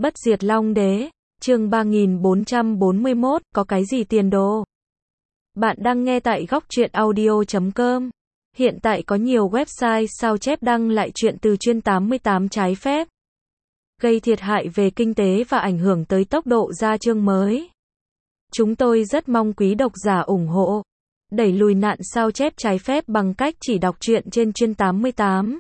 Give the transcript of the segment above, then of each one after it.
Bất diệt Long Đế, chương 3441, có cái gì tiền đồ? Bạn đang nghe tại góc truyện audio.com. Hiện tại có nhiều website sao chép đăng lại truyện từ chuyên 88 trái phép, gây thiệt hại về kinh tế và ảnh hưởng tới tốc độ ra chương mới. Chúng tôi rất mong quý độc giả ủng hộ, đẩy lùi nạn sao chép trái phép bằng cách chỉ đọc truyện trên chuyên 88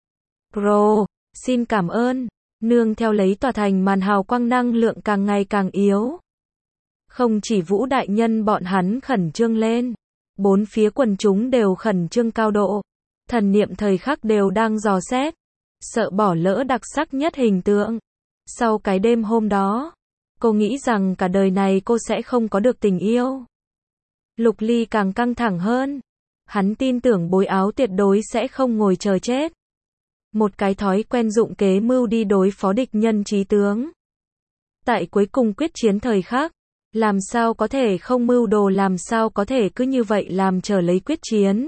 Pro. Xin cảm ơn. Nương theo lấy tòa thành màn hào quang năng lượng càng ngày càng yếu. Không chỉ Vũ đại nhân bọn hắn khẩn trương lên, bốn phía quần chúng đều khẩn trương cao độ. Thần niệm thời khắc đều đang dò xét, sợ bỏ lỡ đặc sắc nhất hình tượng. Sau cái đêm hôm đó, cô nghĩ rằng cả đời này cô sẽ không có được tình yêu. Lục Ly càng căng thẳng hơn. Hắn tin tưởng Bối Áo tuyệt đối sẽ không ngồi chờ chết. Một cái thói quen dụng kế mưu đi đối phó địch nhân chí tướng. Tại cuối cùng quyết chiến thời khắc, làm sao có thể không mưu đồ, làm sao có thể cứ như vậy làm chờ lấy quyết chiến.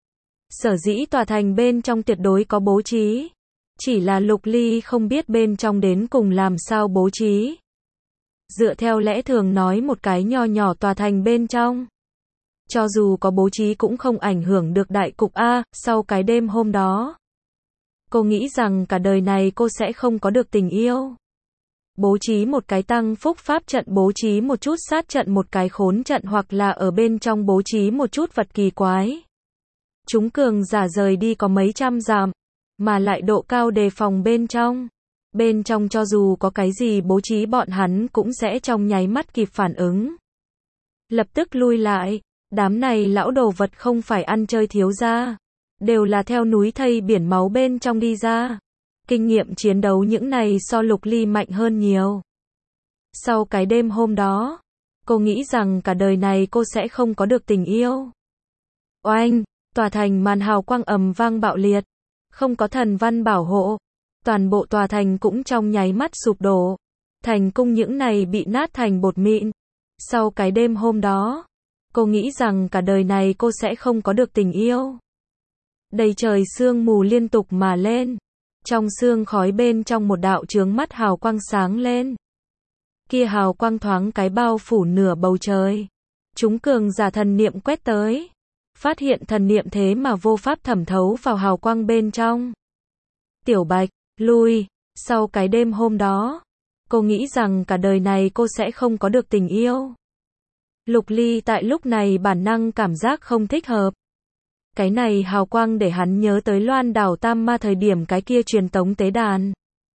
Sở dĩ tòa thành bên trong tuyệt đối có bố trí, chỉ là Lục Ly không biết bên trong đến cùng làm sao bố trí. Dựa theo lẽ thường nói, một cái nho nhỏ tòa thành bên trong, cho dù có bố trí cũng không ảnh hưởng được đại cục a. Sau cái đêm hôm đó, cô nghĩ rằng cả đời này cô sẽ không có được tình yêu. Bố trí một cái tăng phúc pháp trận, bố trí một chút sát trận, một cái khốn trận, hoặc là ở bên trong bố trí một chút vật kỳ quái. Chúng cường giả rời đi có mấy trăm dặm, mà lại độ cao đề phòng bên trong. Bên trong cho dù có cái gì bố trí, bọn hắn cũng sẽ trong nháy mắt kịp phản ứng, lập tức lui lại. Đám này lão đồ vật không phải ăn chơi thiếu gia, đều là theo núi thây biển máu bên trong đi ra. Kinh nghiệm chiến đấu những này so Lục Ly mạnh hơn nhiều. Sau cái đêm hôm đó, cô nghĩ rằng cả đời này cô sẽ không có được tình yêu. Oanh, tòa thành màn hào quang ầm vang bạo liệt, không có thần văn bảo hộ, toàn bộ tòa thành cũng trong nháy mắt sụp đổ. Thành cung những này bị nát thành bột mịn. Sau cái đêm hôm đó, cô nghĩ rằng cả đời này cô sẽ không có được tình yêu. Đầy trời sương mù liên tục mà lên. Trong sương khói bên trong một đạo chướng mắt hào quang sáng lên. Kia hào quang thoáng cái bao phủ nửa bầu trời. Chúng cường giả thần niệm quét tới, phát hiện thần niệm thế mà vô pháp thẩm thấu vào hào quang bên trong. Tiểu Bạch, lui. Sau cái đêm hôm đó, cô nghĩ rằng cả đời này cô sẽ không có được tình yêu. Lục Ly tại lúc này bản năng cảm giác không thích hợp. Cái này hào quang để hắn nhớ tới Loan đảo Tam Ma thời điểm cái kia truyền tống tế đàn.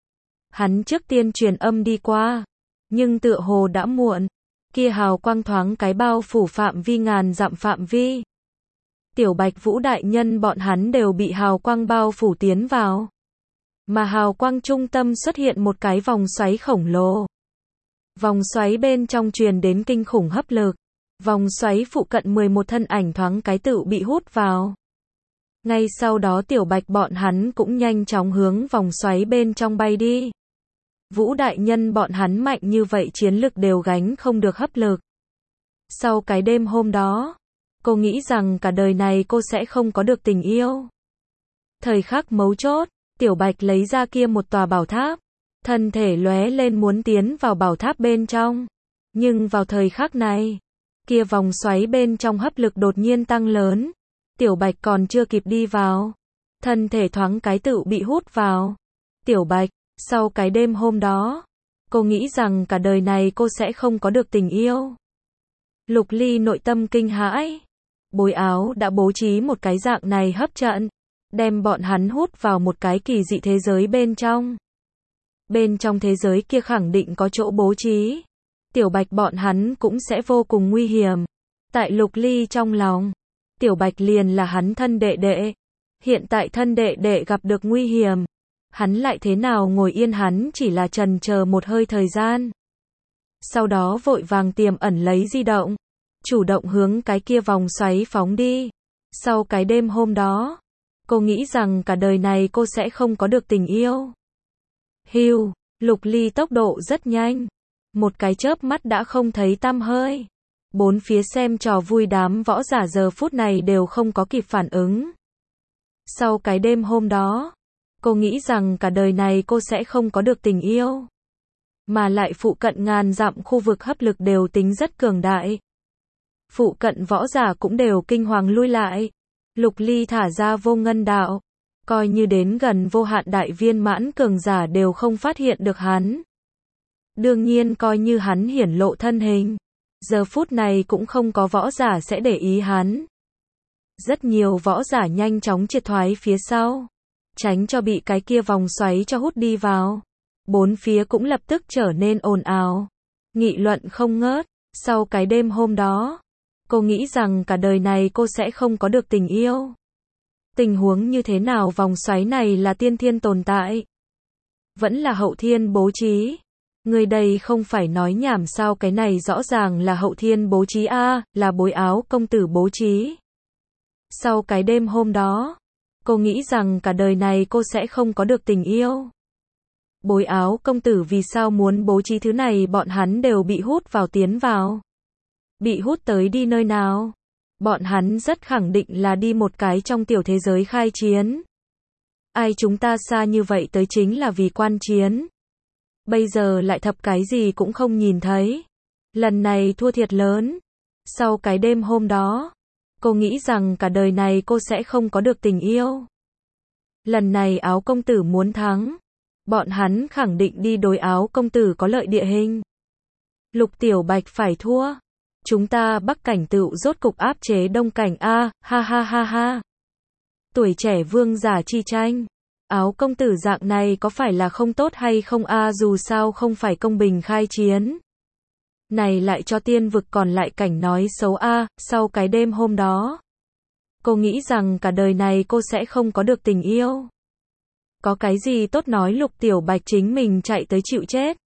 Hắn trước tiên truyền âm đi qua, nhưng tựa hồ đã muộn. Kia hào quang thoáng cái bao phủ phạm vi ngàn dặm phạm vi. Tiểu Bạch, Vũ đại nhân bọn hắn đều bị hào quang bao phủ tiến vào. Mà hào quang trung tâm xuất hiện một cái vòng xoáy khổng lồ. Vòng xoáy bên trong truyền đến kinh khủng hấp lực. Vòng xoáy phụ cận 11 thân ảnh thoáng cái tự bị hút vào. Ngay sau đó Tiểu Bạch bọn hắn cũng nhanh chóng hướng vòng xoáy bên trong bay đi. Vũ đại nhân bọn hắn mạnh như vậy, chiến lực đều gánh không được hấp lực. Sau cái đêm hôm đó, cô nghĩ rằng cả đời này cô sẽ không có được tình yêu. Thời khắc mấu chốt, Tiểu Bạch lấy ra kia một tòa bảo tháp, thân thể lóe lên muốn tiến vào bảo tháp bên trong. Nhưng vào thời khắc này, kia vòng xoáy bên trong hấp lực đột nhiên tăng lớn. Tiểu Bạch còn chưa kịp đi vào, thân thể thoáng cái tự bị hút vào. Tiểu Bạch, sau cái đêm hôm đó, cô nghĩ rằng cả đời này cô sẽ không có được tình yêu. Lục Ly nội tâm kinh hãi. Bối Áo đã bố trí một cái dạng này hấp trận, đem bọn hắn hút vào một cái kỳ dị thế giới bên trong. Bên trong thế giới kia khẳng định có chỗ bố trí. Tiểu Bạch bọn hắn cũng sẽ vô cùng nguy hiểm. Tại Lục Ly trong lòng, Tiểu Bạch liền là hắn thân đệ đệ. Hiện tại thân đệ đệ gặp được nguy hiểm, hắn lại thế nào ngồi yên, hắn chỉ là chần chờ một hơi thời gian. Sau đó vội vàng tiềm ẩn lấy di động, chủ động hướng cái kia vòng xoáy phóng đi. Sau cái đêm hôm đó, cô nghĩ rằng cả đời này cô sẽ không có được tình yêu. Hưu, Lục Ly tốc độ rất nhanh. Một cái chớp mắt đã không thấy tăm hơi. Bốn phía xem trò vui đám võ giả giờ phút này đều không có kịp phản ứng. Sau cái đêm hôm đó, cô nghĩ rằng cả đời này cô sẽ không có được tình yêu. mà lại phụ cận ngàn dặm khu vực hấp lực đều tính rất cường đại. Phụ cận võ giả cũng đều kinh hoàng lui lại. Lục Ly thả ra vô ngân đạo, coi như đến gần vô hạn đại viên mãn cường giả đều không phát hiện được hắn. Đương nhiên coi như hắn hiển lộ thân hình, giờ phút này cũng không có võ giả sẽ để ý hắn. Rất nhiều võ giả nhanh chóng triệt thoái phía sau, tránh cho bị cái kia vòng xoáy cho hút đi vào. Bốn phía cũng lập tức trở nên ồn ào, nghị luận không ngớt. Sau cái đêm hôm đó, cô nghĩ rằng cả đời này cô sẽ không có được tình yêu. Tình huống như thế nào, vòng xoáy này là tiên thiên tồn tại, vẫn là hậu thiên bố trí? Người đây không phải nói nhảm sao, cái này rõ ràng là hậu thiên bố trí a, là Bối Áo công tử bố trí. Sau cái đêm hôm đó, cô nghĩ rằng cả đời này cô sẽ không có được tình yêu. Bối Áo công tử vì sao muốn bố trí thứ này? Bọn hắn đều bị hút vào, tiến vào. Bị hút tới đi nơi nào? Bọn hắn rất khẳng định là đi một cái trong tiểu thế giới khai chiến. Ai chúng ta xa như vậy tới chính là vì quan chiến. Bây giờ lại thập cái gì cũng không nhìn thấy. Lần này thua thiệt lớn. Sau cái đêm hôm đó, cô nghĩ rằng cả đời này cô sẽ không có được tình yêu. Lần này Áo công tử muốn thắng. Bọn hắn khẳng định đi đối Áo công tử có lợi địa hình. Lục Tiểu Bạch phải thua. Chúng ta Bắc cảnh tựu rốt cục áp chế Đông cảnh a, ha ha ha ha. Tuổi trẻ vương giả chi tranh. Áo công tử dạng này có phải là không tốt hay không a, dù sao không phải công bình khai chiến. Này lại cho tiên vực còn lại cảnh nói xấu a. Sau cái đêm hôm đó, cô nghĩ rằng cả đời này cô sẽ không có được tình yêu. Có cái gì tốt nói, Lục Tiểu Bạch chính mình chạy tới chịu chết.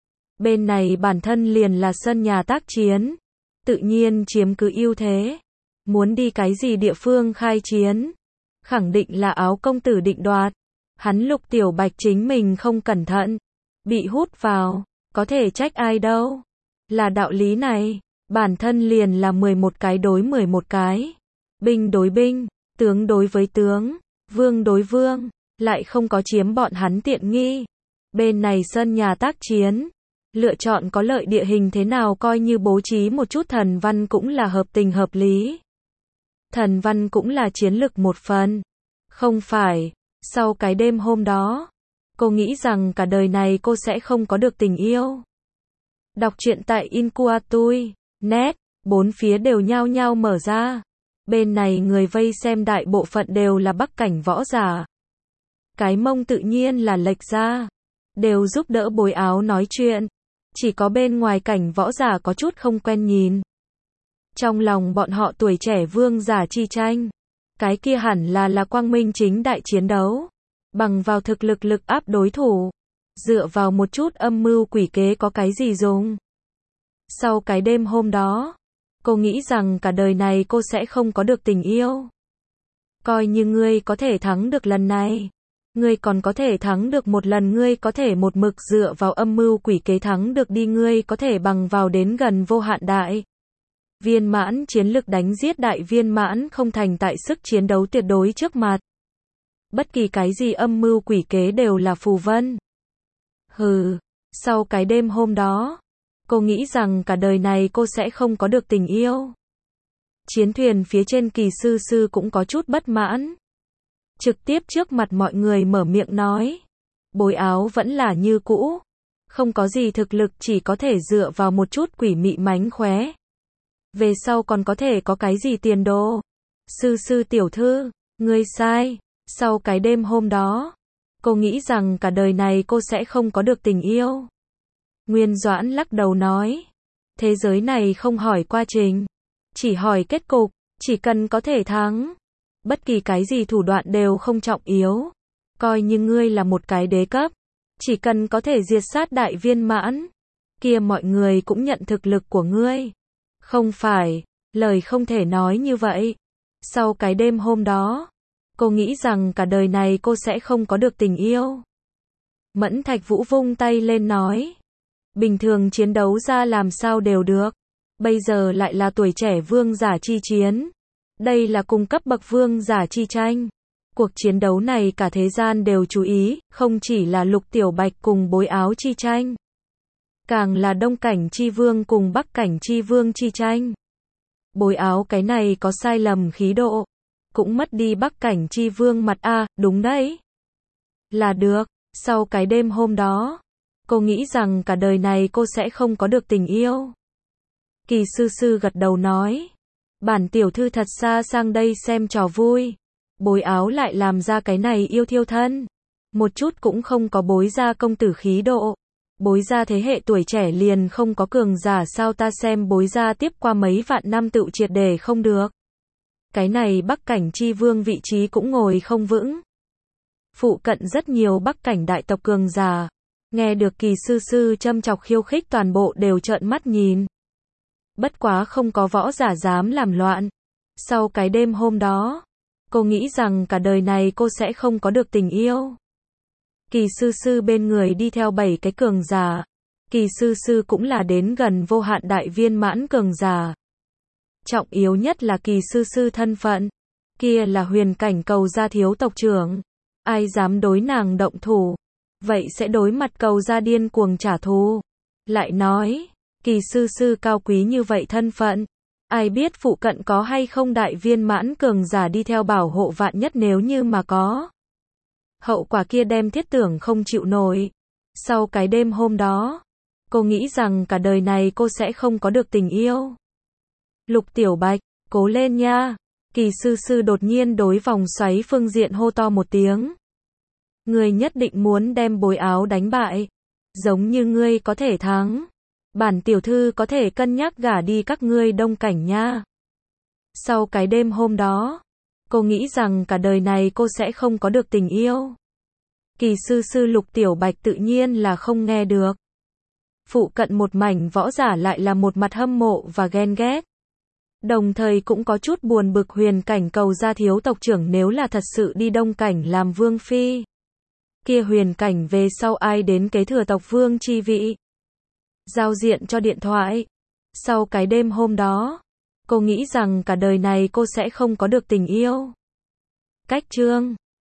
Bên này bản thân liền là sân nhà tác chiến, tự nhiên chiếm cứ ưu thế. Muốn đi cái gì địa phương khai chiến, khẳng định là Áo công tử định đoạt. Hắn Lục Tiểu Bạch chính mình không cẩn thận, bị hút vào, có thể trách ai đâu. Là đạo lý này, bản thân liền là 11 cái đối 11 cái. Binh đối binh, tướng đối với tướng, vương đối vương, lại không có chiếm bọn hắn tiện nghi. Bên này sân nhà tác chiến, lựa chọn có lợi địa hình thế nào, coi như bố trí một chút thần văn cũng là hợp tình hợp lý. Thần văn cũng là chiến lực một phần. Không phải, sau cái đêm hôm đó, cô nghĩ rằng cả đời này cô sẽ không có được tình yêu. Đọc truyện tại Inkuatui.net, bốn phía đều nhao nhao mở ra. Bên này người vây xem đại bộ phận đều là Bắc cảnh võ giả. Cái mông tự nhiên là lệch ra, đều giúp đỡ Bối Áo nói chuyện. Chỉ có bên ngoài cảnh võ giả có chút không quen nhìn. Trong lòng bọn họ tuổi trẻ vương giả chi tranh, cái kia hẳn là quang minh chính đại chiến đấu, bằng vào thực lực áp đối thủ, dựa vào một chút âm mưu quỷ kế có cái gì dùng. Sau cái đêm hôm đó, cô nghĩ rằng cả đời này cô sẽ không có được tình yêu. Coi như ngươi có thể thắng được lần này, ngươi còn có thể thắng được một lần, ngươi có thể một mực dựa vào âm mưu quỷ kế thắng được đi, ngươi có thể bằng vào đến gần vô hạn đại viên mãn chiến lực đánh giết đại viên mãn không thành tại sức chiến đấu tuyệt đối trước mặt. Bất kỳ cái gì âm mưu quỷ kế đều là phù vân. Hừ, sau cái đêm hôm đó, cô nghĩ rằng cả đời này cô sẽ không có được tình yêu. Chiến thuyền phía trên Kỳ sư sư cũng có chút bất mãn. Trực tiếp trước mặt mọi người mở miệng nói. Bối Áo vẫn là như cũ. Không có gì thực lực, chỉ có thể dựa vào một chút quỷ mị mánh khóe. Về sau còn có thể có cái gì tiền đồ. Sư sư tiểu thư, ngươi sai. Sau cái đêm hôm đó, cô nghĩ rằng cả đời này cô sẽ không có được tình yêu. Nguyên Doãn lắc đầu nói. Thế giới này không hỏi quá trình, chỉ hỏi kết cục, chỉ cần có thể thắng. Bất kỳ cái gì thủ đoạn đều không trọng yếu. Coi như ngươi là một cái đế cấp, chỉ cần có thể diệt sát đại viên mãn, kia mọi người cũng nhận thực lực của ngươi. Không phải, lời không thể nói như vậy. Sau cái đêm hôm đó, cô nghĩ rằng cả đời này cô sẽ không có được tình yêu. Mẫn Thạch Vũ vung tay lên nói. Bình thường chiến đấu ra làm sao đều được. Bây giờ lại là tuổi trẻ vương giả chi chiến. Đây là cùng cấp bậc vương giả chi tranh. Cuộc chiến đấu này cả thế gian đều chú ý, không chỉ là Lục Tiểu Bạch cùng Bối Áo chi tranh. Càng là Đông Cảnh Chi Vương cùng Bắc Cảnh Chi Vương chi tranh. Bối áo cái này có sai lầm khí độ. Cũng mất đi Bắc Cảnh Chi Vương mặt a, đúng đấy. Là được, sau cái đêm hôm đó, cô nghĩ rằng cả đời này cô sẽ không có được tình yêu. Kỳ sư sư gật đầu nói. Bản tiểu thư thật xa sang đây xem trò vui. Bối áo lại làm ra cái này yêu thiêu thân. Một chút cũng không có bối ra công tử khí độ. Bối ra thế hệ tuổi trẻ liền không có cường giả sao ta xem bối ra tiếp qua mấy vạn năm tự triệt để không được. Cái này Bắc Cảnh Chi Vương vị trí cũng ngồi không vững. Phụ cận rất nhiều Bắc Cảnh đại tộc cường giả. Nghe được kỳ sư sư châm chọc khiêu khích toàn bộ đều trợn mắt nhìn. Bất quá không có võ giả dám làm loạn. Sau cái đêm hôm đó, cô nghĩ rằng cả đời này cô sẽ không có được tình yêu. Kỳ sư sư bên người đi theo 7 cái cường giả. Kỳ sư sư cũng là đến gần vô hạn đại viên mãn cường giả. Trọng yếu nhất là kỳ sư sư thân phận. Kia là huyền cảnh cầu gia thiếu tộc trưởng. Ai dám đối nàng động thủ, vậy sẽ đối mặt cầu gia điên cuồng trả thù. Lại nói, kỳ sư sư cao quý như vậy thân phận. Ai biết phụ cận có hay không đại viên mãn cường giả đi theo bảo hộ vạn nhất nếu như mà có. Hậu quả kia đem thiết tưởng không chịu nổi. Sau cái đêm hôm đó, cô nghĩ rằng cả đời này cô sẽ không có được tình yêu. Lục Tiểu Bạch, cố lên nha. Kỳ sư sư đột nhiên đối vòng xoáy phương diện hô to một tiếng. Ngươi nhất định muốn đem bối áo đánh bại. Giống như ngươi có thể thắng. Bản tiểu thư có thể cân nhắc gả đi các ngươi Đông Cảnh nha. Sau cái đêm hôm đó, cô nghĩ rằng cả đời này cô sẽ không có được tình yêu. Kỳ sư sư Lục Tiểu Bạch tự nhiên là không nghe được. Phụ cận một mảnh võ giả lại là một mặt hâm mộ và ghen ghét. Đồng thời cũng có chút buồn bực huyền cảnh cầu gia thiếu tộc trưởng nếu là thật sự đi Đông Cảnh làm vương phi. Kia huyền cảnh về sau ai đến kế thừa tộc vương chi vị. Giao diện cho điện thoại. Sau cái đêm hôm đó, cô nghĩ rằng cả đời này cô sẽ không có được tình yêu. Cách chương